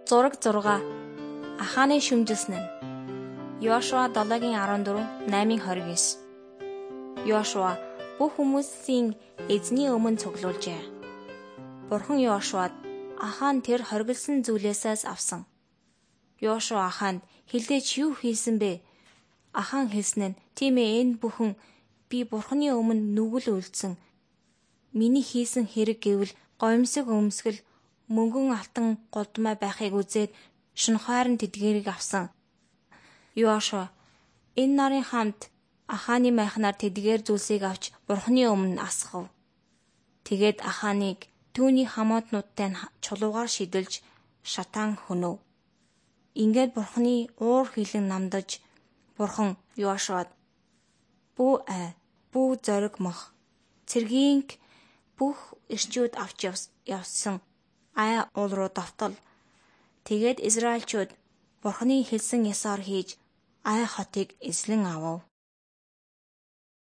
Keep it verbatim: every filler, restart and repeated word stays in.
Зураг зурга Аханы шүмжилсэн нь. Йошуа долоогийн арван дөрөв наймын хориг девять. Йошуа бүх хүмүүсийн эзний өмнө цуглуулжээ. Бурхан Йошуад Ахан тэр хоригдсан зүйлээсээс авсан. Йошуа Аханд хэлдэж юу хийсэн бэ? Ахан хэлсэн нь тийм ээ, энэ бүхэн би Бурханы өмнө нүгэл үлдсэн. Миний хийсэн хэрэг гэвэл гомсог өмсгөл мөнгөн алтан голдмай байхыг үзээд шунхаар нь тэдгэрийг авсан. Йошуа энэ нарын хамт Аханы майхнаар тэдгээр зүйлсийг авч Бурханы өмнө асгав. Тэгээд Аханыг түүний хамаатнуудтай чулуугаар шидэлж шатаан хөнөв. Ингээд Бурханы уур хилэн намдаж Бурхан Йошуад бүү ай, бүү зориг мох, цэргийн бүх эрчүүд авч явсан ай уул руу давтал. Тэгээд Израильчууд Бурханы хэлсэн ёсоор хийж ай хотыг эзлэн авав.